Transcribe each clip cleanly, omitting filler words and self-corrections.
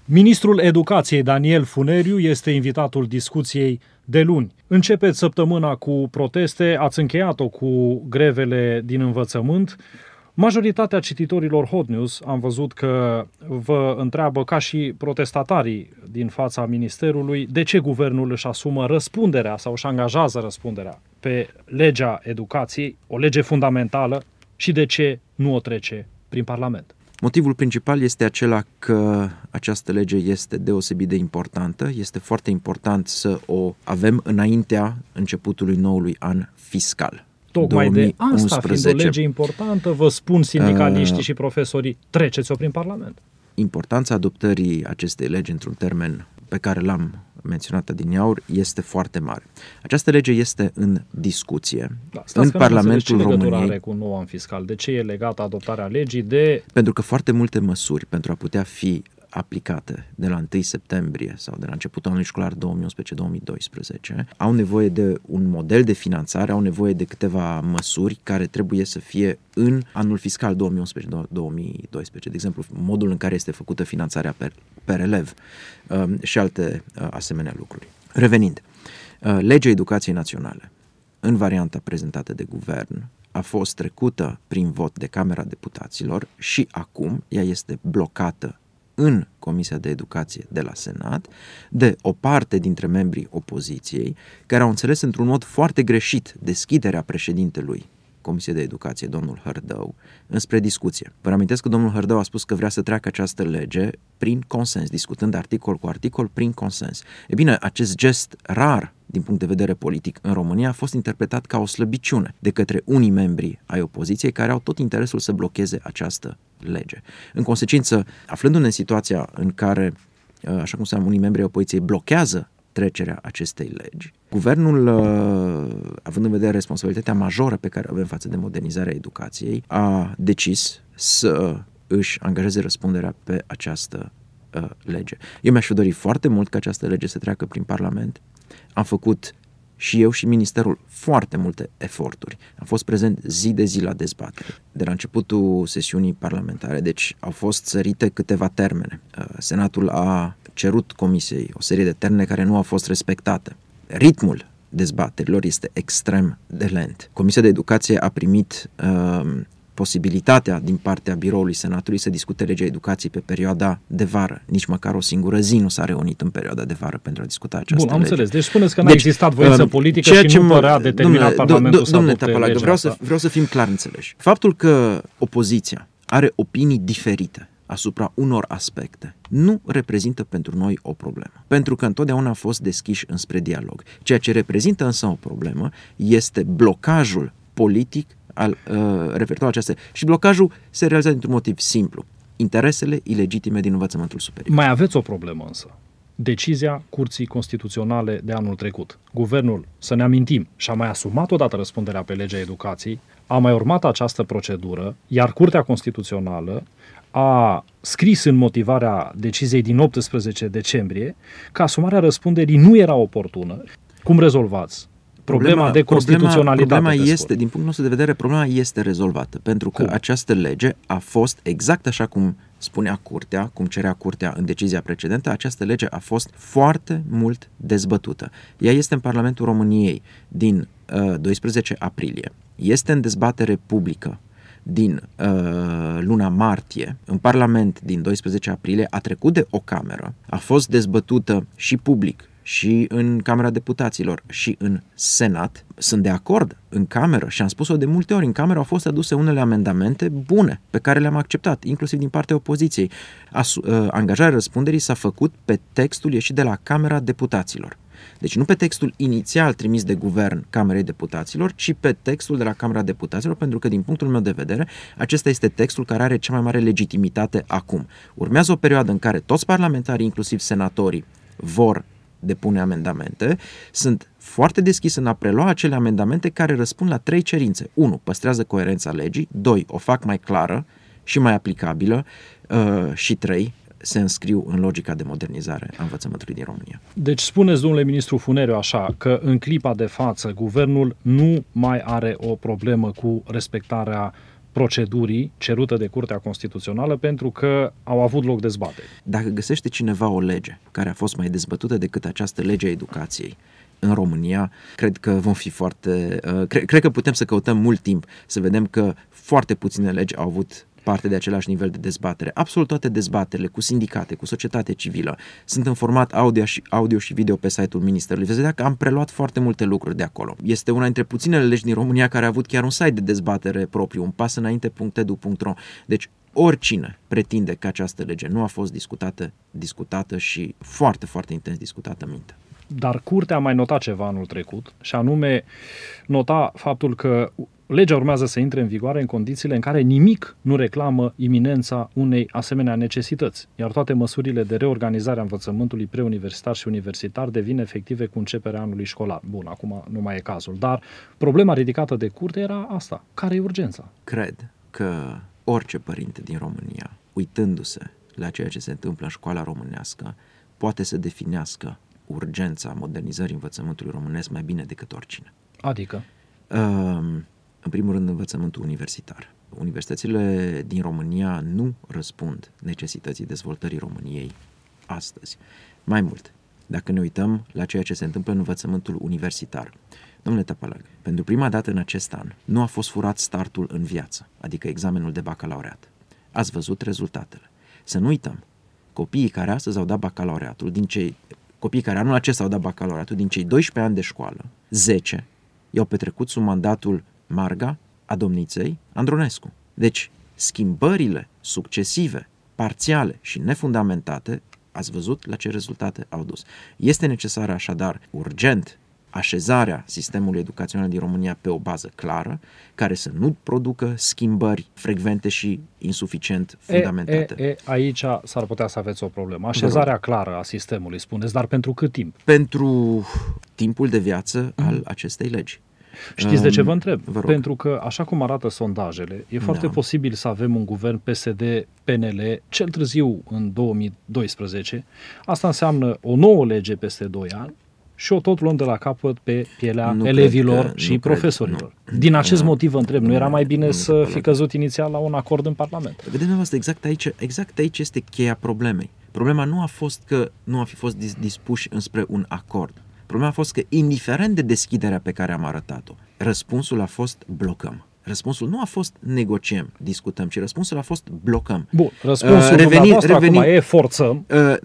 Ministrul Educației Daniel Funeriu este invitatul discuției de luni. Începeți săptămâna cu proteste, ați încheiat-o cu grevele din învățământ. Majoritatea cititorilor Hot News am văzut că vă întreabă, ca și protestatarii din fața Ministerului, de ce guvernul își asumă răspunderea sau își angajează răspunderea pe legea educației, o lege fundamentală, și de ce nu o trece prin Parlament. Motivul principal este acela că această lege este deosebit de importantă. Este foarte important să o avem înaintea începutului noului an fiscal. Tocmai de asta, fiind o lege importantă, vă spun sindicaliștii și profesorii, treceți-o prin Parlament. Importanța adoptării acestei legi într-un termen pe care l-am menționat adineauri este foarte mare. Această lege este în discuție în Parlamentul României. Ce legătură are cu nou an fiscal? De ce e legată adoptarea legii de... Pentru că foarte multe măsuri pentru a putea fi aplicate de la 1 septembrie sau de la începutul anului școlar 2011-2012 au nevoie de un model de finanțare, au nevoie de câteva măsuri care trebuie să fie în anul fiscal 2011-2012, de exemplu modul în care este făcută finanțarea per elev și alte asemenea lucruri. Revenind, legea educației naționale în varianta prezentată de guvern a fost trecută prin vot de Camera Deputaților și acum ea este blocată în Comisia de Educație de la Senat de o parte dintre membrii opoziției care au înțeles într-un mod foarte greșit deschiderea președintelui Comisiei de Educație, domnul Hărdău, înspre discuție. Vă reamintesc că domnul Hărdău a spus că vrea să treacă această lege prin consens, discutând articol cu articol prin consens. E bine, acest gest rar din punct de vedere politic în România a fost interpretat ca o slăbiciune de către unii membri ai opoziției care au tot interesul să blocheze această lege. În consecință, aflându-ne în situația în care, așa cum spuneam, unii membri ai opoziției blochează trecerea acestei legi, guvernul, având în vedere responsabilitatea majoră pe care o avem față de modernizarea educației, a decis să își angajeze răspunderea pe această lege. Eu mi-aș fi dorit foarte mult ca această lege să treacă prin Parlament. Am făcut și eu și Ministerul foarte multe eforturi. Am fost prezent zi de zi la dezbatere. De la începutul sesiunii parlamentare, deci au fost sărite câteva termene. Senatul a cerut Comisiei o serie de termene care nu au fost respectate. Ritmul dezbaterilor este extrem de lent. Comisia de Educație a primit posibilitatea din partea biroului Senatului să discute legea educației pe perioada de vară. Nici măcar o singură zi nu s-a reunit în perioada de vară pentru a discuta această lege. Bun, am înțeles. Deci spuneți că n-a existat voință politică și nu părea determinat Parlamentul să adopte legea asta. Vreau să fim clar înțeleși. Faptul că opoziția are opinii diferite asupra unor aspecte nu reprezintă pentru noi o problemă. Pentru că întotdeauna a fost deschiși înspre dialog. Ceea ce reprezintă însă o problemă este blocajul politic referitor la acestea. Și blocajul se realizează dintr-un motiv simplu. Interesele ilegitime din învățământul superior. Mai aveți o problemă însă. Decizia Curții Constituționale de anul trecut. Guvernul, să ne amintim, și-a mai asumat odată răspunderea pe legea educației, a mai urmat această procedură, iar Curtea Constituțională a scris în motivarea deciziei din 18 decembrie că asumarea răspunderii nu era oportună. Cum rezolvați problema de constituționalitate? Problema este, din punctul nostru de vedere, problema este rezolvată, pentru că această lege a fost exact așa cum spunea Curtea, cum cerea Curtea în decizia precedentă, această lege a fost foarte mult dezbătută. Ea este în Parlamentul României din 12 aprilie, este în dezbatere publică din luna martie, în Parlament din 12 aprilie, a trecut de o cameră, a fost dezbătută și public, și în Camera Deputaților și în Senat. Sunt de acord în Cameră și am spus-o de multe ori, în Cameră au fost aduse unele amendamente bune pe care le-am acceptat, inclusiv din partea opoziției. Angajarea răspunderii s-a făcut pe textul ieșit de la Camera Deputaților. Deci nu pe textul inițial trimis de guvern Camerei Deputaților, ci pe textul de la Camera Deputaților, pentru că din punctul meu de vedere acesta este textul care are cea mai mare legitimitate acum. Urmează o perioadă în care toți parlamentarii, inclusiv senatorii, vor depune amendamente. Sunt foarte deschis în a prelua acele amendamente care răspund la 3 cerințe. 1. Păstrează coerența legii. 2. O fac mai clară și mai aplicabilă. Și 3. Se înscriu în logica de modernizare a învățământului din România. Deci spuneți, domnule ministru Funeriu, așa, că în clipa de față guvernul nu mai are o problemă cu respectarea procedurii cerută de Curtea Constituțională pentru că au avut loc dezbateri. Dacă găsește cineva o lege care a fost mai dezbătută decât această lege a educației în România, cred că vom fi cred că putem să căutăm mult timp să vedem că foarte puține legi au avut parte de același nivel de dezbatere. Absolut toate dezbaterile cu sindicate, cu societate civilă, sunt în format audio și video pe site-ul Ministerului. Veți vedea că am preluat foarte multe lucruri de acolo. Este una dintre puținele legi din România care a avut chiar un site de dezbatere propriu, un pasînainte.edu.ro. Deci oricine pretinde că această lege nu a fost discutată și foarte, foarte intens discutată minte. Dar Curtea a mai notat ceva anul trecut, și anume nota faptul că legea urmează să intre în vigoare în condițiile în care nimic nu reclamă iminența unei asemenea necesități, iar toate măsurile de reorganizare a învățământului preuniversitar și universitar devin efective cu începerea anului școlar. Bun, acum nu mai e cazul, dar problema ridicată de Curte era asta. Care e urgența? Cred că orice părinte din România, uitându-se la ceea ce se întâmplă în școala românească, poate să definească urgența modernizării învățământului românesc mai bine decât oricine. Adică? În primul rând, învățământul universitar. Universitățile din România nu răspund necesității dezvoltării României astăzi. Mai mult, dacă ne uităm la ceea ce se întâmplă în învățământul universitar, domnule Tăpălag, pentru prima dată în acest an nu a fost furat startul în viață, adică examenul de bacalaureat. Ați văzut rezultatele. Să nu uităm, copiii care astăzi au dat bacalaureatul, copiii care anul acesta au dat bacalaureatul, din cei 12 ani de școală, 10 i-au petrecut sub mandatul Marga, a domniței Andronescu. Deci, schimbările succesive, parțiale și nefundamentate, ați văzut la ce rezultate au dus. Este necesară așadar urgent așezarea sistemului educațional din România pe o bază clară, care să nu producă schimbări frecvente și insuficient fundamentate. Aici s-ar putea să aveți o problemă. Așezarea clară a sistemului, spuneți, dar pentru cât timp? Pentru timpul de viață al acestei legi. Știți de ce vă întreb? Pentru că, așa cum arată sondajele, e foarte posibil să avem un guvern PSD-PNL cel târziu în 2012. Asta înseamnă o nouă lege peste 2 ani și o tot luăm de la capăt pe pielea elevilor și profesorilor. Din acest motiv vă întreb, nu era mai bine să fi căzut inițial la un acord în Parlament? Vedeți, exact aici este cheia problemei. Problema nu a fost că nu a fi fost dispuși înspre un acord. Problema a fost că, indiferent de deschiderea pe care am arătat-o, răspunsul a fost blocăm. Răspunsul nu a fost negociem, discutăm, ci răspunsul a fost blocăm. Bun, răspunsul dumneavoastră acum e forțăm.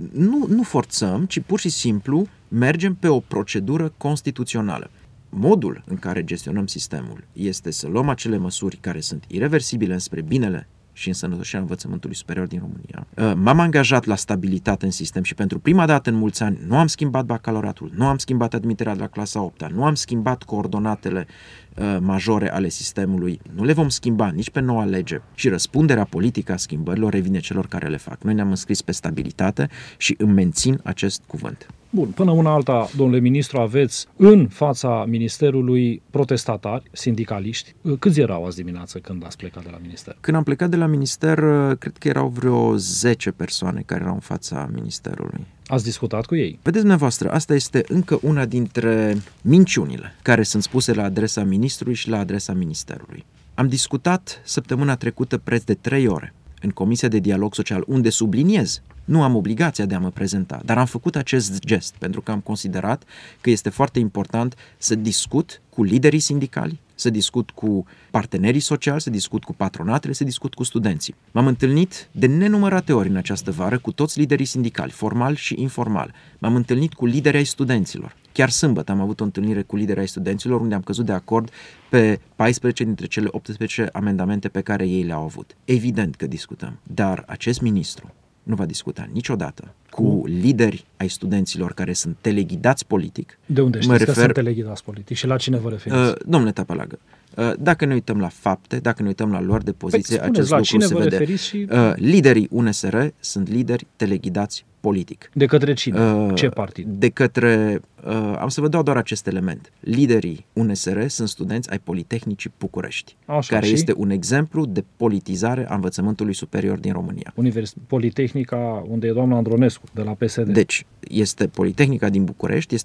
Nu forțăm, ci pur și simplu mergem pe o procedură constituțională. Modul în care gestionăm sistemul este să luăm acele măsuri care sunt ireversibile înspre binele și însănătoșirea învățământului superior din România. M-am angajat la stabilitate în sistem și pentru prima dată în mulți ani nu am schimbat bacalaureatul, nu am schimbat admiterea de la clasa 8-a, nu am schimbat coordonatele majore ale sistemului, nu le vom schimba nici pe noua lege și răspunderea politică a schimbărilor revine celor care le fac. Noi ne-am înscris pe stabilitate și îmi mențin acest cuvânt. Bun, până una alta, domnule ministru, aveți în fața ministerului protestatari, sindicaliști. Câți erau azi dimineață când ați plecat de la minister? Când am plecat de la minister, cred că erau vreo 10 persoane care erau în fața ministerului. Ați discutat cu ei? Vedeți dumneavoastră, asta este încă una dintre minciunile care sunt spuse la adresa ministrului și la adresa ministerului. Am discutat săptămâna trecută preț de 3 ore în Comisia de Dialog Social, unde subliniez, nu am obligația de a mă prezenta, dar am făcut acest gest pentru că am considerat că este foarte important să discut cu liderii sindicali, să discut cu partenerii sociali, să discut cu patronatele, să discut cu studenții. M-am întâlnit de nenumărate ori în această vară cu toți liderii sindicali, formal și informal. M-am întâlnit cu liderii ai studenților. Chiar sâmbătă am avut o întâlnire cu liderii ai studenților unde am căzut de acord pe 14 dintre cele 18 amendamente pe care ei le-au avut. Evident că discutăm, dar acest ministru nu va discuta niciodată cu lideri ai studenților care sunt teleghidați politic. De unde știți că sunt teleghidați politic și la cine vă referiți? Domnule Tăpălagă, dacă ne uităm la fapte, dacă ne uităm la luări de poziție, acest lucru se vede. Și... Liderii UNSR sunt lideri teleghidați politic. De către cine? Ce partid? De către... am să vă dau doar acest element. Liderii UNSR sunt studenți ai Politehnicii București, care este un exemplu de politizare a învățământului superior din România. Politehnica, unde e doamna Andronescu, de la PSD. Deci, este Politehnica din București, este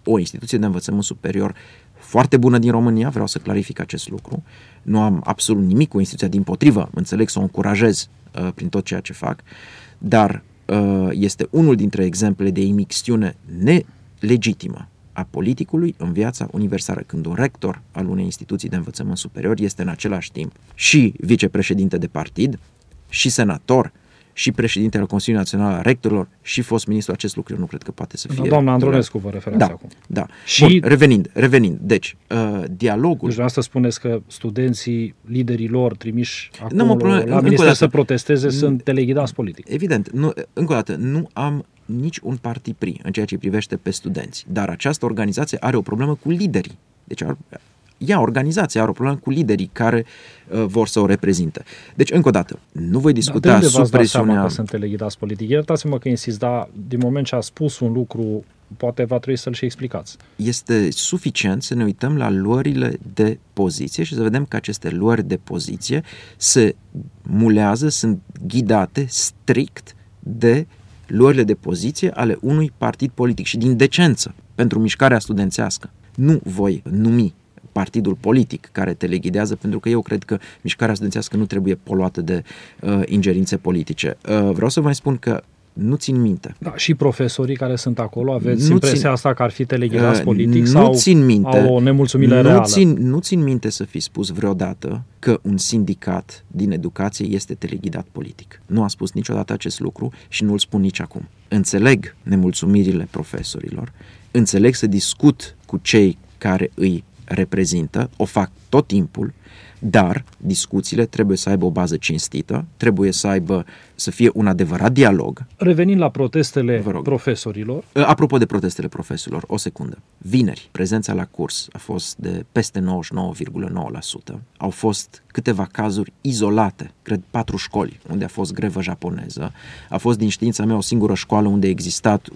o instituție de învățământ superior foarte bună din România, vreau să clarific acest lucru. Nu am absolut nimic cu instituția, dimpotrivă, înțeleg să o încurajez prin tot ceea ce fac, dar este unul dintre exemplele de imixtiune nelegitimă a politicului în viața universitară, când un rector al unei instituții de învățământ superior este în același timp și vicepreședinte de partid, și senator, și președintele Consiliului Național al Rectorilor, și fost ministru. Acest lucru eu nu cred că poate să fie. Doamna Andronescu vă referați acum. Da. Și bun, revenind. Deci, dialogul... Deci asta spuneți că studenții, liderii lor trimiși acolo la minister să protesteze sunt teleghidați politic. Evident. Încă o dată, nu am nici un parti pris în ceea ce privește pe studenți. Dar această organizație are o problemă cu liderii. Deci organizația are o problemă cu liderii care vor să o reprezinte. Deci, încă o dată, nu voi discuta sub presiunea... că sunt teleghidați politic? Iertați-mă că insist, dar din moment ce a spus un lucru, poate va trebui să-l și explicați. Este suficient să ne uităm la luările de poziție și să vedem că aceste luări de poziție se mulează, sunt ghidate strict de luările de poziție ale unui partid politic și din decență pentru mișcarea studențească. Nu voi numi partidul politic care teleghidează, pentru că eu cred că mișcarea studențească nu trebuie poluată de ingerințe politice. Vreau să vă mai spun că nu țin minte. Da, și profesorii care sunt acolo, aveți impresia asta că ar fi teleghidați politic sau țin minte, au o nemulțumire reală? Nu țin minte să fi spus vreodată că un sindicat din educație este teleghidat politic. Nu a spus niciodată acest lucru și nu îl spun nici acum. Înțeleg nemulțumirile profesorilor, înțeleg să discut cu cei care îi reprezintă, o fac tot timpul, dar discuțiile trebuie să aibă o bază cinstită, trebuie să fie un adevărat dialog. Revenind la protestele profesorilor. Apropo de protestele profesorilor, o secundă. Vineri, prezența la curs a fost de peste 99,9%. Au fost câteva cazuri izolate, cred 4 școli unde a fost grevă japoneză. A fost din știința mea o singură școală unde a existat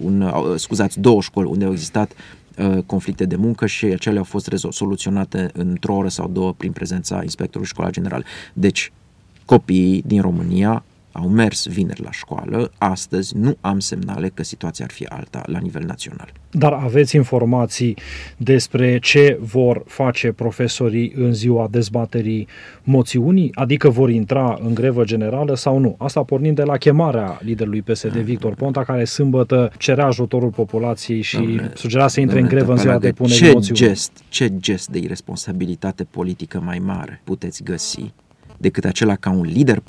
2 școli unde au existat conflicte de muncă și acelea au fost soluționate într-o oră sau două prin prezența inspectorului școlar general. Deci, copiii din România au mers vineri la școală, astăzi nu am semnale că situația ar fi alta la nivel național. Dar aveți informații despre ce vor face profesorii în ziua dezbaterii moțiunii? Adică vor intra în grevă generală sau nu? Asta pornind de la chemarea liderului PSD, Victor Ponta, care sâmbătă cerea ajutorul populației și sugera să intre în grevă în ziua depunerii moțiunii. Ce gest de irresponsabilitate politică mai mare puteți găsi decât acela ca un lider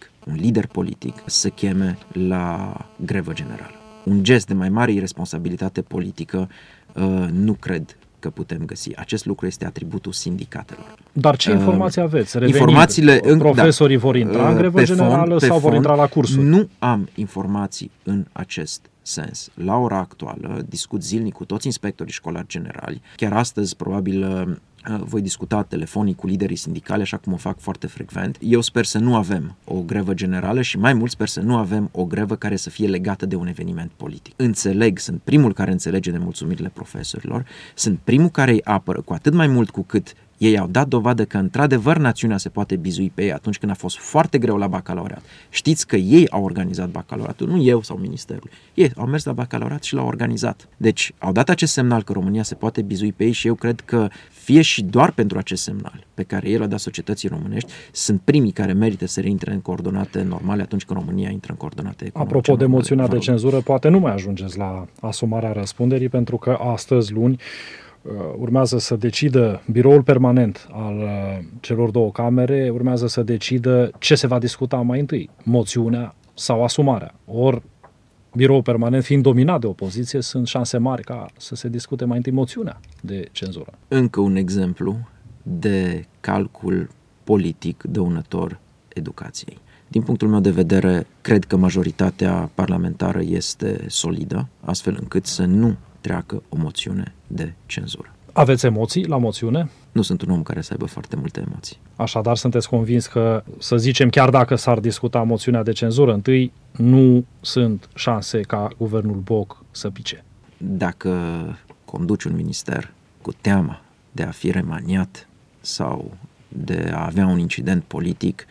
politic să cheme la grevă generală. Un gest de mai mare irresponsabilitate politică nu cred că putem găsi. Acest lucru este atributul sindicatelor. Dar ce informații aveți? Profesorii vor intra în grevă generală sau vor intra la cursuri? Nu am informații în acest sens. La ora actuală discut zilnic cu toți inspectorii școlari generali. Chiar astăzi probabil voi discuta telefonic cu liderii sindicali, așa cum o fac foarte frecvent. Eu sper să nu avem o grevă generală și mai mult sper să nu avem o grevă care să fie legată de un eveniment politic. Sunt primul care înțelege nemulțumirile profesorilor, sunt primul care îi apără, cu atât mai mult cu cât ei au dat dovadă că într-adevăr națiunea se poate bizui pe ei atunci când a fost foarte greu la bacalaureat. Știți că ei au organizat bacalaureatul, nu eu sau ministerul. Ei au mers la bacalaureat și l-au organizat. Deci au dat acest semnal că România se poate bizui pe ei și eu cred că fie și doar pentru acest semnal pe care el a dat societății românești, sunt primii care merită să reintre în coordonate normale atunci când România intră în coordonate economice. Apropo de moțiunea de cenzură, poate nu mai ajungeți la asumarea răspunderii, pentru că astăzi, luni, urmează să decidă biroul permanent al celor două camere, urmează să decidă ce se va discuta mai întâi, moțiunea sau asumarea. Ori biroul permanent fiind dominat de opoziție, sunt șanse mari ca să se discute mai întâi moțiunea de cenzură. Încă un exemplu de calcul politic dăunător educației. Din punctul meu de vedere, cred că majoritatea parlamentară este solidă, astfel încât să nu treacă o moțiune de cenzură. Aveți emoții la moțiune? Nu sunt un om care să aibă foarte multe emoții. Așadar, sunteți convins că, să zicem, chiar dacă s-ar discuta moțiunea de cenzură, întâi nu sunt șanse ca guvernul Boc să pice? Dacă conduci un minister cu teama de a fi remaniat sau de a avea un incident politic,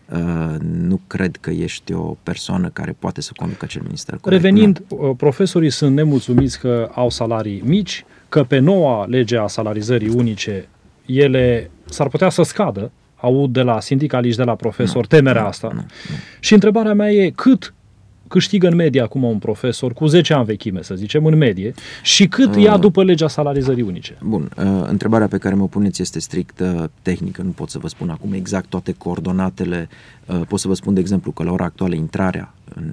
nu cred că ești o persoană care poate să conducă acel minister corect. Revenind, profesorii sunt nemulțumiți că au salarii mici, că pe noua lege a salarizării unice ele s-ar putea să scadă. Aud de la sindicaliști, de la profesori, temerea asta. Nu. Și întrebarea mea e cât câștigă în medie acum un profesor cu 10 ani vechime, să zicem, în medie, și cât ia după legea salarizării unice? Bun, întrebarea pe care mă puneți este strict tehnică, nu pot să vă spun acum exact toate coordonatele. Pot să vă spun, de exemplu, că la ora actuală intrarea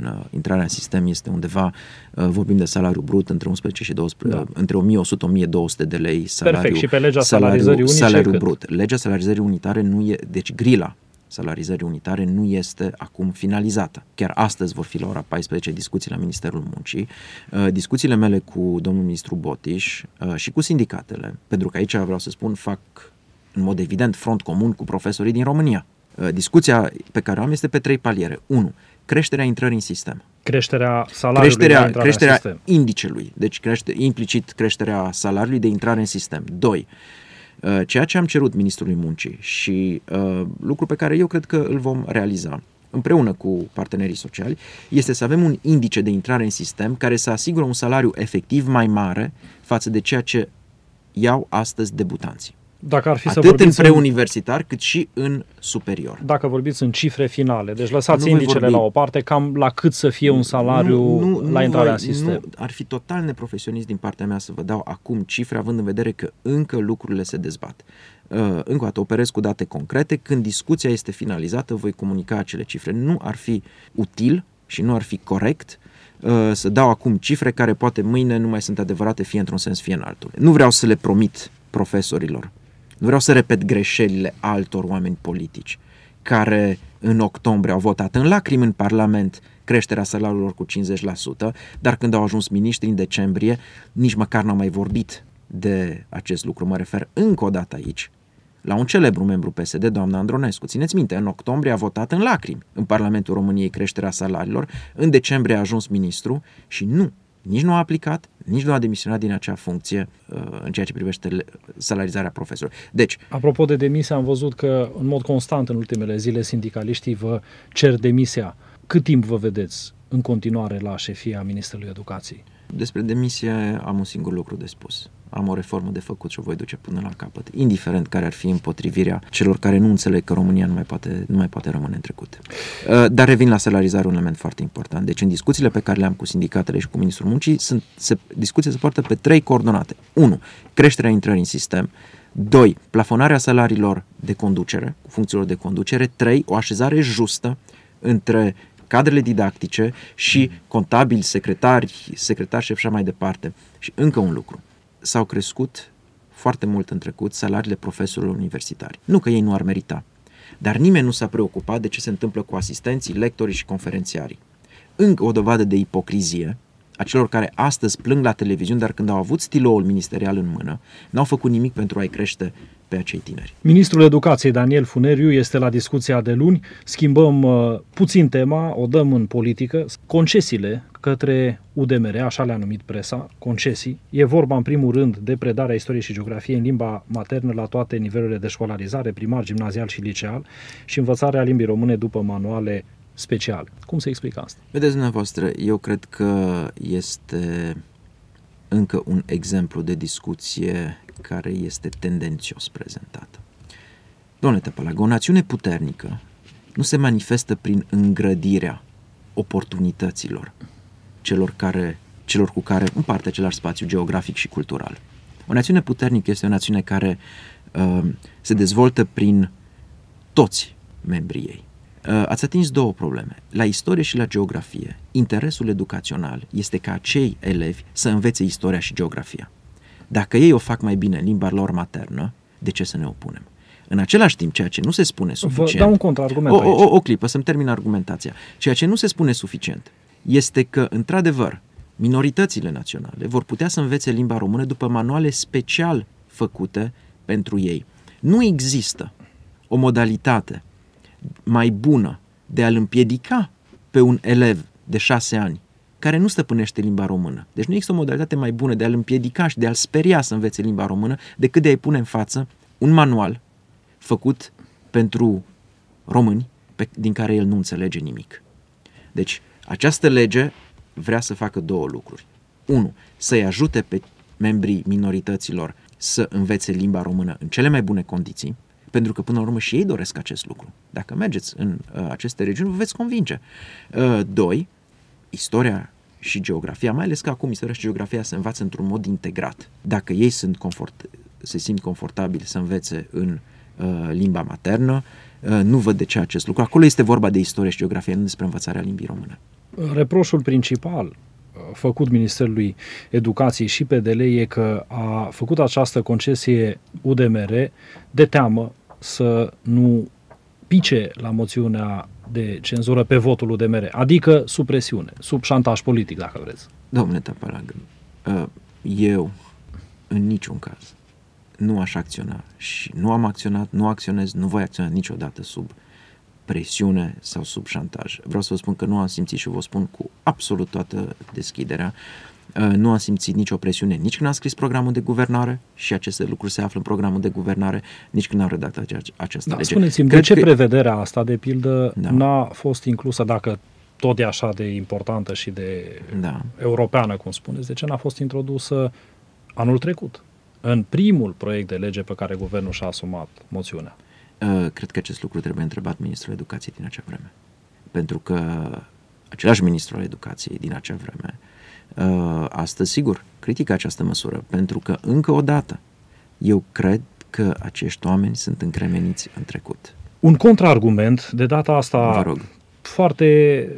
în sistem este undeva, vorbim de salariu brut între 11 și 12, între 1100-1200 de lei salariu. Perfect, și pe legea salarizării unice salariu cât? brut. Legea salarizării unitare nu e, deci grila salarizării unitare nu este acum finalizată. Chiar astăzi vor fi la ora 14 discuții la Ministerul Muncii, discuțiile mele cu domnul ministru Botiș și cu sindicatele, pentru că aici vreau să spun, fac în mod evident front comun cu profesorii din România. Discuția pe care o am este pe 3 paliere. 1. Creșterea intrării în sistem. Creșterea salariului creșterea indicelui, deci implicit creșterea salariului de intrare în sistem. 2. Ceea ce am cerut Ministrului Muncii și lucru pe care eu cred că îl vom realiza împreună cu partenerii sociali este să avem un indice de intrare în sistem care să asigure un salariu efectiv mai mare față de ceea ce iau astăzi debutanții. Dacă ar fi atât în preuniversitar cât și în superior. Dacă vorbiți în cifre finale, deci lăsați indicele la o parte, cam la cât să fie un salariu la intrarea în sistem. Nu, ar fi total neprofesionist din partea mea să vă dau acum cifre, având în vedere că încă lucrurile se dezbat. Încă o dată operez cu date concrete, când discuția este finalizată voi comunica acele cifre. Nu ar fi util și nu ar fi corect să dau acum cifre care poate mâine nu mai sunt adevărate, fie într-un sens, fie în altul. Nu vreau să le promit profesorilor. Nu vreau să repet greșelile altor oameni politici care în octombrie au votat în lacrimi în Parlament creșterea salariilor cu 50%, dar când au ajuns miniștri în decembrie, nici măcar n-au mai vorbit de acest lucru. Mă refer încă o dată aici la un celebru membru PSD, doamna Andronescu. Țineți minte, în octombrie a votat în lacrimi în Parlamentul României creșterea salariilor, în decembrie a ajuns ministru și nici nu a aplicat, nici nu a demisionat din acea funcție în ceea ce privește salarizarea profesorilor. Deci, apropo de demisie, am văzut că în mod constant în ultimele zile sindicaliștii vă cer demisia. Cât timp vă vedeți în continuare la șefia Ministerului Educației? Despre demisie am un singur lucru de spus. Am o reformă de făcut și o voi duce până la capăt, indiferent care ar fi împotrivirea celor care nu înțeleg că România nu mai poate rămâne în trecut. Dar revin la salarizare, un element foarte important. Deci în discuțiile pe care le-am cu sindicatele și cu Ministrul Muncii, discuția se poartă pe 3 coordonate. 1. Creșterea intrării în sistem. 2. Plafonarea salariilor de conducere, cu funcțiilor de conducere. 3. O așezare justă între cadrele didactice și contabili, secretari șef și așa mai departe. Și încă un lucru. S-au crescut foarte mult în trecut salariile profesorilor universitari. Nu că ei nu ar merita, dar nimeni nu s-a preocupat de ce se întâmplă cu asistenții, lectorii și conferențiarii. Încă o dovadă de ipocrizie a celor care astăzi plâng la televiziune, dar când au avut stiloul ministerial în mână, n-au făcut nimic pentru a-i crește pe acei tineri. Ministrul Educației, Daniel Funeriu, este la discuția de luni. Schimbăm puțin tema, o dăm în politică. Concesiile către UDMR, așa le-a numit presa, concesii. E vorba în primul rând de predarea istoriei și geografiei în limba maternă la toate nivelurile de școlarizare, primar, gimnazial și liceal, și învățarea limbii române după manuale speciale. Cum se explică asta? Vedeți dumneavoastră, eu cred că este încă un exemplu de discuție care este tendențios prezentată. Domnule Tăpălagă, o națiune puternică nu se manifestă prin îngrădirea oportunităților celor cu care împarte același spațiu geografic și cultural. O națiune puternică este o națiune care se dezvoltă prin toți membrii ei. Ați atins 2 probleme. La istorie și la geografie, interesul educațional este ca acei elevi să învețe istoria și geografia. Dacă ei o fac mai bine în limba lor maternă, de ce să ne opunem? În același timp, ceea ce nu se spune suficient... Vă dau un contraargument aici. O clipă, să-mi termin argumentația. Ceea ce nu se spune suficient este că, într-adevăr, minoritățile naționale vor putea să învețe limba română după manuale special făcute pentru ei. Nu există o modalitate mai bună de a-l împiedica pe un elev de 6 ani care nu stăpânește limba română. Deci nu există o modalitate mai bună de a-l împiedica și de a-l speria să învețe limba română decât de a-i pune în față un manual făcut pentru români din care el nu înțelege nimic. Deci această lege vrea să facă 2 lucruri. 1. Să-i ajute pe membrii minorităților să învețe limba română în cele mai bune condiții, pentru că până la urmă și ei doresc acest lucru. Dacă mergeți în aceste regiuni, vă veți convinge. 2. Istoria și geografia, mai ales că acum istoria și geografia se învață într-un mod integrat. Dacă ei se simt confortabili să învețe în limba maternă, nu văd de ce acest lucru. Acolo este vorba de istorie și geografie, nu despre învățarea limbii române. Reproșul principal făcut Ministerului Educației și PDL e că a făcut această concesie UDMR de teamă să nu pice la moțiunea de cenzură pe votul UDMR, adică sub presiune, sub șantaj politic, dacă vreți. Domnule Tăpăragă, eu în niciun caz nu aș acționa și nu am acționat, nu acționez, nu voi acționa niciodată sub presiune sau sub șantaj. Vreau să vă spun că nu am simțit și vă spun cu absolut toată deschiderea, nu am simțit nicio presiune nici când am scris programul de guvernare și aceste lucruri se află în programul de guvernare, nici când am redactat această lege. Spuneți-mi, de ce prevederea asta, de pildă, n-a fost inclusă, dacă tot e așa de importantă și de europeană, cum spuneți, de ce n-a fost introdusă anul trecut, în primul proiect de lege pe care guvernul și-a asumat moțiunea? Cred că acest lucru trebuie întrebat Ministrul Educației din acea vreme. Pentru că același Ministru al Educației din acea vreme astăzi, sigur, critică această măsură, pentru că, încă o dată, eu cred că acești oameni sunt încremeniți în trecut. Un contraargument, de data asta foarte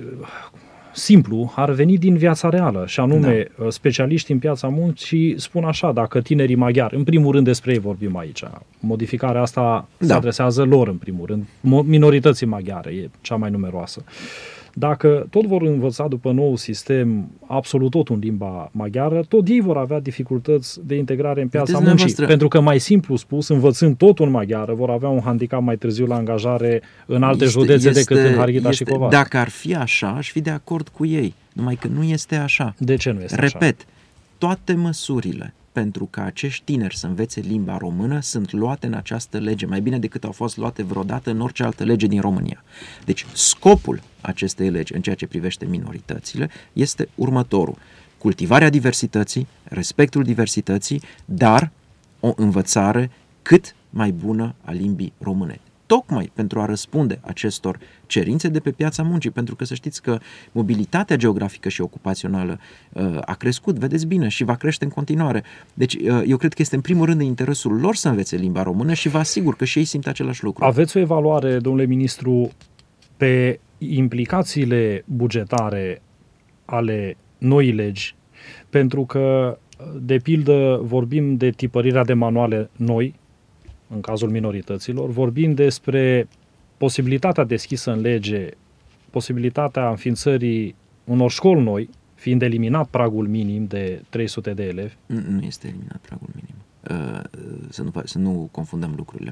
simplu, ar veni din viața reală, și anume specialiști în piața muncii spun așa, dacă tinerii maghiari, în primul rând despre ei vorbim aici, modificarea asta se adresează lor în primul rând, minorității maghiare e cea mai numeroasă. Dacă tot vor învăța după nou sistem absolut tot în limba maghiară, tot ei vor avea dificultăți de integrare în piața muncii. Pentru că, mai simplu spus, învățând tot în maghiară, vor avea un handicap mai târziu la angajare în alte județe decât în Harghita și Covaci. Dacă ar fi așa, aș fi de acord cu ei. Numai că nu este așa. De ce nu este așa? Repet, toate măsurile pentru ca acești tineri să învețe limba română sunt luate în această lege, mai bine decât au fost luate vreodată în orice altă lege din România. Deci scopul acestei legi în ceea ce privește minoritățile este următorul: cultivarea diversității, respectul diversității, dar o învățare cât mai bună a limbii române. Tocmai pentru a răspunde acestor cerințe de pe piața muncii, pentru că să știți că mobilitatea geografică și ocupațională a crescut, vedeți bine, și va crește în continuare. Deci eu cred că este în primul rând în interesul lor să învețe limba română și vă asigur că și ei simt același lucru. Aveți o evaluare, domnule ministru, pe implicațiile bugetare ale noii legi? Pentru că, de pildă, vorbim de tipărirea de manuale noi, în cazul minorităților, vorbim despre posibilitatea deschisă în lege, posibilitatea înființării unor școli noi, fiind eliminat pragul minim de 300 de elevi. Nu este eliminat pragul minim. Să nu confundăm lucrurile.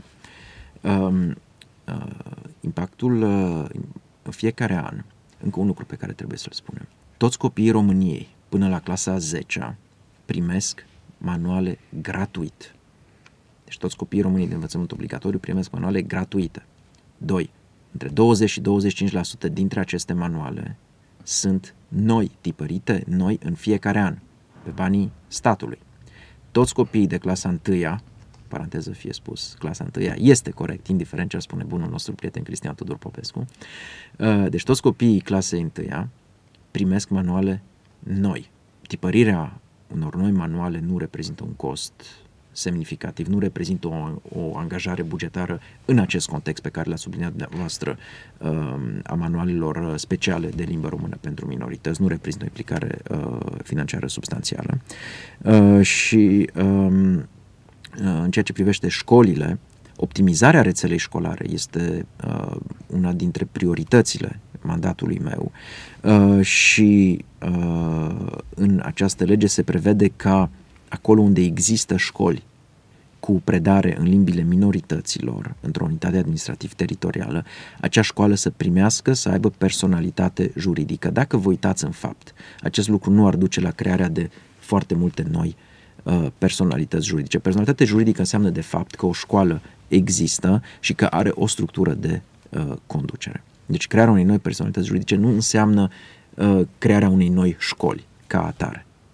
Impactul în fiecare an, încă un lucru pe care trebuie să-l spunem. Toți copiii României, până la clasa a 10-a, primesc manuale gratuit. Deci toți copiii României de învățământ obligatoriu primesc manuale gratuite. 2. Între 20 și 25% dintre aceste manuale sunt noi, tipărite noi în fiecare an, pe banii statului. Toți copiii de clasa 1-a, paranteză fie spus, clasa 1-a este corect, indiferent ce ar spune bunul nostru prieten Cristian Tudor Popescu, deci toți copiii clasei 1-a primesc manuale noi. Tipărirea unor noi manuale nu reprezintă un cost semnificativ, nu reprezintă o angajare bugetară în acest context pe care l-a subliniat dumneavoastră a manualelor speciale de limbă română pentru minorități, nu reprezintă o implicare financiară substanțială. Și în ceea ce privește școlile, optimizarea rețelei școlare este una dintre prioritățile mandatului meu și în această lege se prevede ca acolo unde există școli cu predare în limbile minorităților, într-o unitate administrativ-teritorială, acea școală să primească, să aibă personalitate juridică. Dacă vă uitați în fapt, acest lucru nu ar duce la crearea de foarte multe noi personalități juridice. Personalitate juridică înseamnă de fapt că o școală există și că are o structură de conducere. Deci crearea unei noi personalități juridice nu înseamnă crearea unei noi școli ca atare.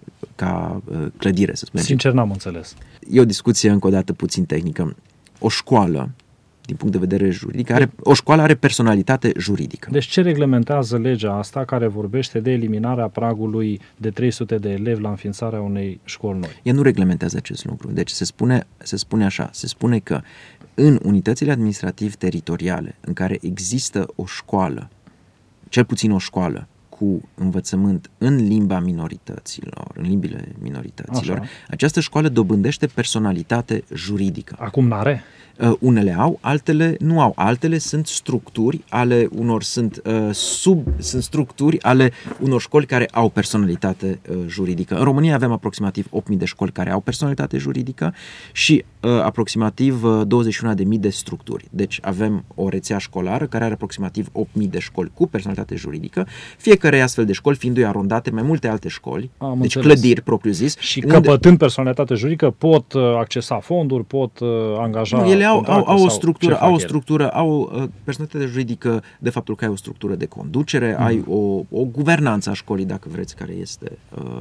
ca clădire, să spunem. Sincer, n-am înțeles. E o discuție încă o dată puțin tehnică. O școală, din punct de vedere juridic, o școală are personalitate juridică. Deci ce reglementează legea asta care vorbește de eliminarea pragului de 300 de elevi la înființarea unei școli noi? Ea nu reglementează acest lucru. Deci se spune așa, se spune că în unitățile administrativ-teritoriale în care există o școală, cel puțin o școală cu învățământ în limba minorităților, în limbile minorităților, așa, această școală dobândește personalitate juridică. Acum n-are? Unele au, altele nu au. Altele sunt structuri ale unor sunt structuri ale unor școli care au personalitate juridică. În România avem aproximativ 8.000 de școli care au personalitate juridică și aproximativ 21.000 de structuri. Deci avem o rețea școlară care are aproximativ 8.000 de școli cu personalitate juridică, fiecare astfel de școli fiindu-i arondate mai multe alte școli, deci clădiri propriu-zis. Și căpătând personalitate juridică pot accesa fonduri, pot angaja. Ele au o structură, au personalitate juridică de faptul că ai o structură de conducere, ai o guvernanță a școlii, dacă vreți, care este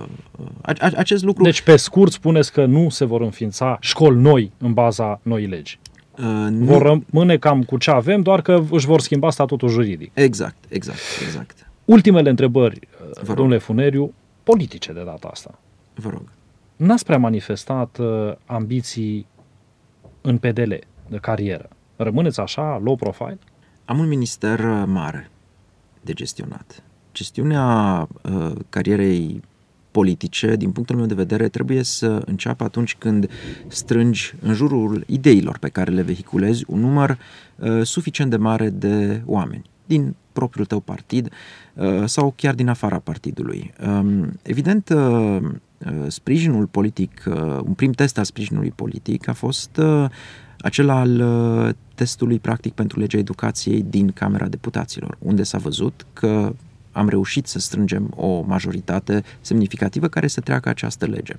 acest lucru. Deci, pe scurt, spuneți că nu se vor înființa școli noi în baza noii legi. Vor rămâne cam cu ce avem, doar că își vor schimba statutul juridic. Exact. Ultimele întrebări, domnule Funeriu, politice de data asta. Vă rog. N-ați prea manifestat ambiții în PDL de carieră. Rămâneți așa, low profile? Am un minister mare de gestionat. Gestiunea carierei politice, din punctul meu de vedere, trebuie să înceapă atunci când strângi în jurul ideilor pe care le vehiculezi un număr suficient de mare de oameni din propriul tău partid sau chiar din afara partidului. Evident, sprijinul politic, un prim test al sprijinului politic a fost acela al testului practic pentru legea educației din Camera Deputaților, unde s-a văzut că am reușit să strângem o majoritate semnificativă care să treacă această lege.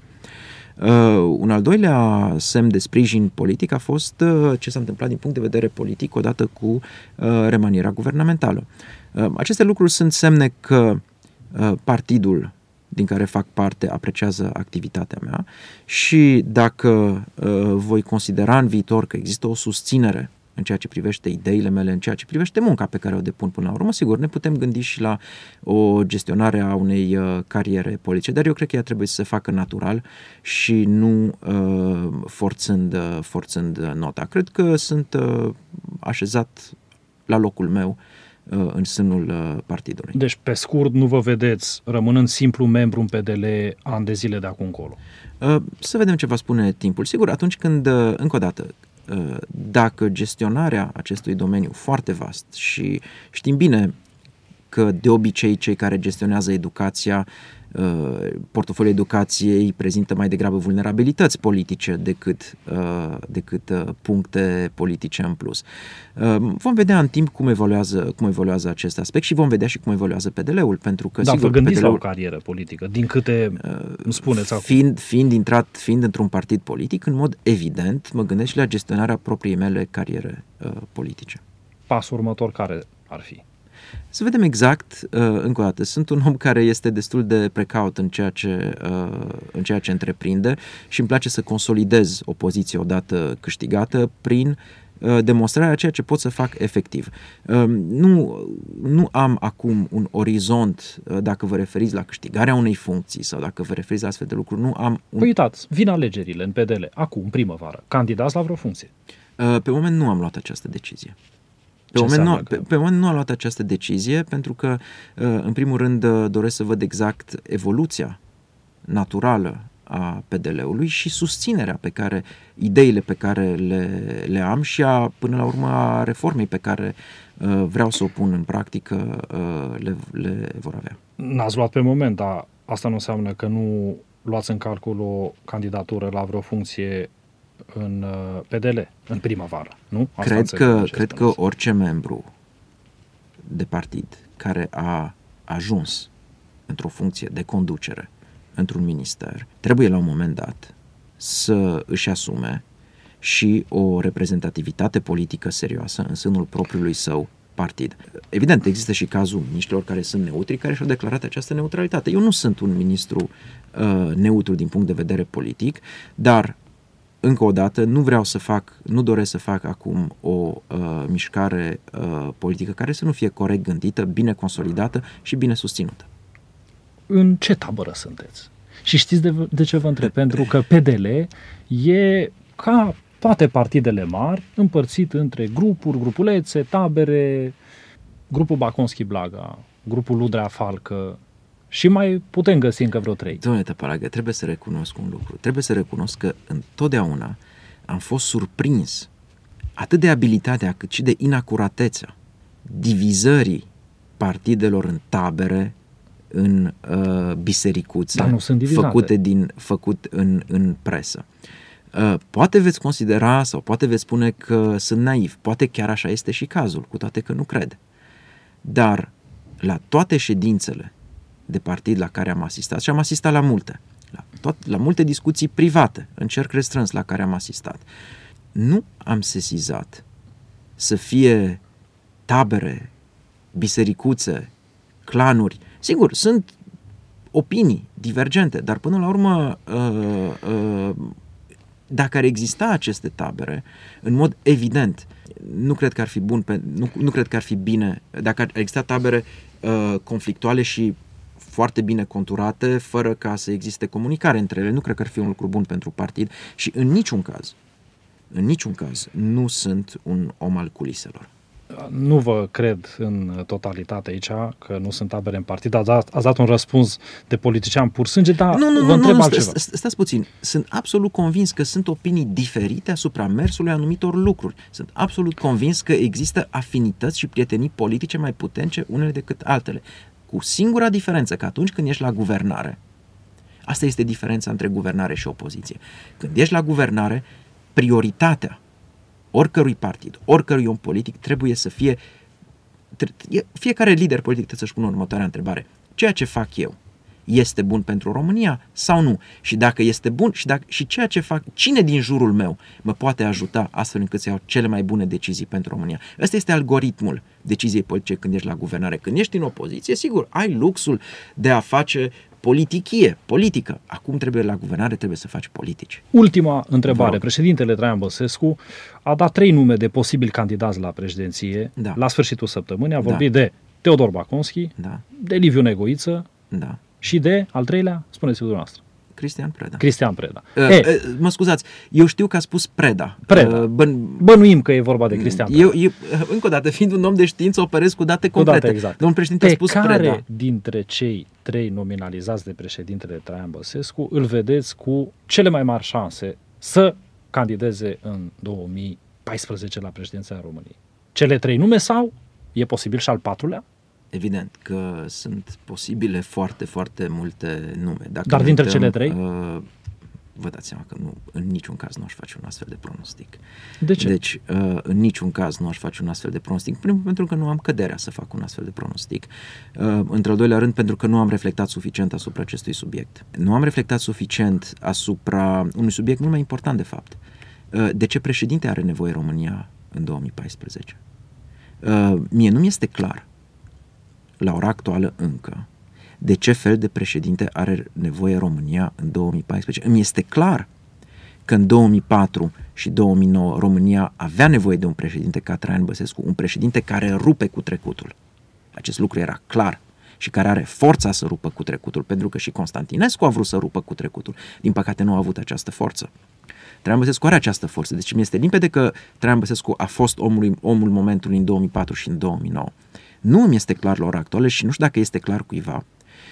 Un al doilea semn de sprijin politic a fost ce s-a întâmplat din punct de vedere politic odată cu remanierea guvernamentală. Aceste lucruri sunt semne că partidul din care fac parte apreciază activitatea mea și dacă voi considera în viitor că există o susținere în ceea ce privește ideile mele, în ceea ce privește munca pe care o depun până la urmă, sigur, ne putem gândi și la o gestionare a unei cariere politice, dar eu cred că ea trebuie să se facă natural și nu forțând nota. Cred că sunt așezat la locul meu în sânul partidului. Deci, pe scurt, nu vă vedeți rămânând simplu membru în PDL ani de zile de acum încolo? Să vedem ce va spune timpul. Sigur, atunci când, încă o dată, dacă gestionarea acestui domeniu foarte vast și știm bine că de obicei cei care gestionează educația, portofoliul educației prezintă mai degrabă vulnerabilități politice decât puncte politice în plus. Vom vedea în timp cum evoluează acest aspect și vom vedea și cum evoluează PDL-ul, pentru că sigur, vă gândiți la o carieră politică, din câte îmi spuneți acum. Fiind într-un partid politic, în mod evident, mă gândesc și la gestionarea propriei mele cariere politice. Pasul următor care ar fi? Să vedem exact, încă o dată, sunt un om care este destul de precaut în ceea ce întreprinde și îmi place să consolidez o poziție odată câștigată prin demonstrarea ceea ce pot să fac efectiv. Nu am acum un orizont, dacă vă referiți la câștigarea unei funcții sau dacă vă referiți la astfel de lucruri, nu am un... Păi uitați, vin alegerile în PDL, acum, în primăvară. Candidați la vreo funcție? Pe moment nu am luat această decizie. Pe moment nu am luat această decizie pentru că, în primul rând, doresc să văd exact evoluția naturală a PDL-ului și susținerea ideile pe care le am și până la urmă a reformei pe care vreau să o pun în practică le vor avea. N-ați luat pe moment, dar asta nu înseamnă că nu luați în calcul o candidatură la vreo funcție în PDL, în primăvară, nu? Cred că orice membru de partid care a ajuns într-o funcție de conducere într-un minister, trebuie la un moment dat să își asume și o reprezentativitate politică serioasă în sânul propriului său partid. Evident, există și cazul miniștrilor care sunt neutri, care și-au declarat această neutralitate. Eu nu sunt un ministru neutru din punct de vedere politic, dar încă o dată, nu doresc să fac acum o mișcare politică care să nu fie corect gândită, bine consolidată și bine susținută. În ce tabără sunteți? Și știți de ce vă întreb? Pentru că PDL e ca toate partidele mari, împărțit între grupuri, grupulețe, tabere, grupul Baconski-Blaga, grupul Udrea-Falcă și mai putem găsi încă vreo 3. Domnule Tăparagă, trebuie să recunosc un lucru. Trebuie să recunosc că întotdeauna am fost surprins atât de abilitatea cât și de inacuratețea divizării partidelor în tabere, în bisericuțe, făcut în presă. Poate veți considera sau poate veți spune că sunt naiv, poate chiar așa este și cazul, cu toate că nu cred. Dar la toate ședințele de partid la care am asistat, și am asistat la multe, la multe discuții private, în cerc restrâns la care am asistat, nu am sesizat să fie tabere, bisericuțe, clanuri. Sigur, sunt opinii divergente, dar până la urmă dacă ar exista aceste tabere, în mod evident, nu cred că ar fi nu cred că ar fi bine, dacă ar exista tabere conflictuale și foarte bine conturate, fără ca să existe comunicare între ele, nu cred că ar fi un lucru bun pentru partid și în niciun caz nu sunt un om al culiselor. Nu vă cred în totalitate aici că nu sunt tabere în partid. Ați dat un răspuns de politician pur sânge, dar vă întreb altceva. Stați puțin. Sunt absolut convins că sunt opinii diferite asupra mersului anumitor lucruri. Sunt absolut convins că există afinități și prietenii politice mai puternice unele decât altele. Cu singura diferență că atunci când ești la guvernare, asta este diferența între guvernare și opoziție. Când ești la guvernare, prioritatea oricărui partid, oricărui om politic trebuie să fie, fiecare lider politic trebuie să-și pună următoarea întrebare. Ceea ce fac eu este bun pentru România sau nu? Și dacă este bun și ceea ce fac, cine din jurul meu mă poate ajuta astfel încât să iau cele mai bune decizii pentru România? Ăsta este algoritmul deciziei politice când ești la guvernare. Când ești în opoziție, sigur, ai luxul de a face politică. Acum la guvernare trebuie să faci politici. Ultima întrebare. Președintele Traian Băsescu a dat 3 nume de posibili candidați la președinție. Da. La sfârșitul săptămânii a vorbit de Teodor Baconski, de Liviu Negoiță și de, al treilea, spuneți dumneavoastră. Cristian Preda. Mă scuzați, eu știu că a spus Preda. Bănuim că e vorba de Cristian Preda. Eu, încă o dată, fiind un om de știință, operez cu date concrete. Exact. Domnul președinte a spus Preda. Care dintre cei 3 nominalizați de președintele Traian Băsescu îl vedeți cu cele mai mari șanse să candideze în 2014 la președinția României? Cele 3 nume sau e posibil și al 4-lea? Evident că sunt posibile foarte, foarte multe nume. Dar dintre cele 3? Vă dați seama că în niciun caz nu aș face un astfel de pronostic. De ce? Deci, în niciun caz nu aș face un astfel de pronostic. Primul, pentru că nu am căderea să fac un astfel de pronostic. Într-al doilea rând, pentru că nu am reflectat suficient asupra acestui subiect. Nu am reflectat suficient asupra unui subiect mult mai important, de fapt. De ce președinte are nevoie România în 2014? Mie nu mi este clar, la ora actuală încă, de ce fel de președinte are nevoie România în 2014. Îmi este clar că în 2004 și 2009 România avea nevoie de un președinte ca Traian Băsescu, un președinte care rupe cu trecutul. Acest lucru era clar și care are forța să rupă cu trecutul, pentru că și Constantinescu a vrut să rupă cu trecutul. Din păcate nu a avut această forță. Traian Băsescu are această forță, deci mi este limpede că Traian Băsescu a fost omul momentului în 2004 și în 2009. Nu îmi este clar la ora actuală și nu știu dacă este clar cuiva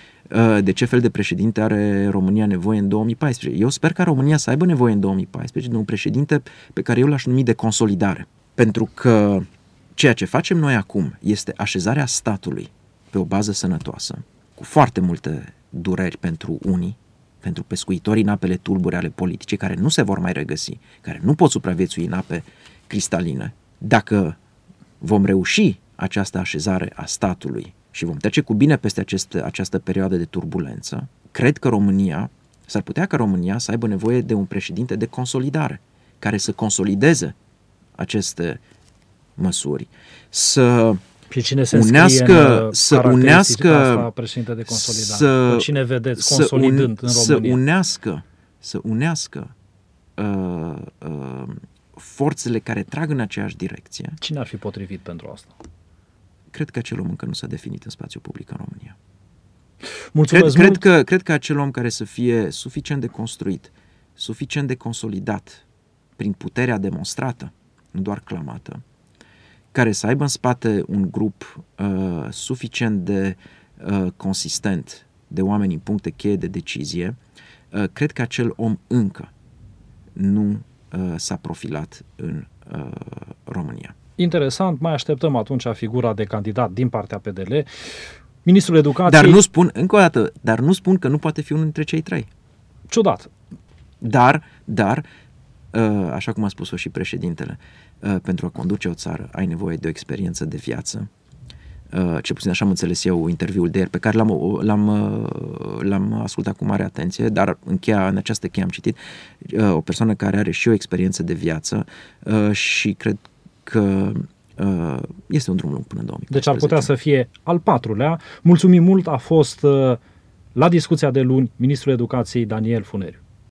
de ce fel de președinte are România nevoie în 2014. Eu sper ca România să aibă nevoie în 2014 de un președinte pe care eu l-aș numi de consolidare. Pentru că ceea ce facem noi acum este așezarea statului pe o bază sănătoasă, cu foarte multe dureri pentru unii, pentru pescuitorii în apele tulbure ale politicii, care nu se vor mai regăsi, care nu pot supraviețui în ape cristaline. Dacă vom reuși această așezare a statului și vom trece cu bine peste această perioadă de turbulență, cred că s-ar putea ca România să aibă nevoie de un președinte de consolidare, care să consolideze aceste măsuri, să Și cine se unească, să unească asta, președinte de consolidare? Cine vedeți consolidând în România? Să unească forțele care trag în aceeași direcție. Cine ar fi potrivit pentru asta? Cred că acel om încă nu s-a definit în spațiul public în România. Mulțumesc Cred că acel om care să fie suficient de construit, suficient de consolidat prin puterea demonstrată, nu doar clamată, care să aibă în spate un grup suficient de consistent de oameni în puncte cheie de decizie, cred că acel om încă nu s-a profilat în România. Interesant, mai așteptăm atunci figura de candidat din partea PDL. Ministrul Educației... Dar nu spun, încă o dată, nu spun că nu poate fi unul dintre cei trei. Ciudat. Dar, așa cum a spus-o și președintele, pentru a conduce o țară ai nevoie de o experiență de viață. Cel puțin așa am înțeles eu interviul de ieri, pe care l-am ascultat cu mare atenție, dar în această cheie am citit o persoană care are și o experiență de viață și cred că este un drum lung până în 2014. Deci ar putea să fie al patrulea. Mulțumim mult, a fost la discuția de luni ministrul Educației Daniel Funeriu.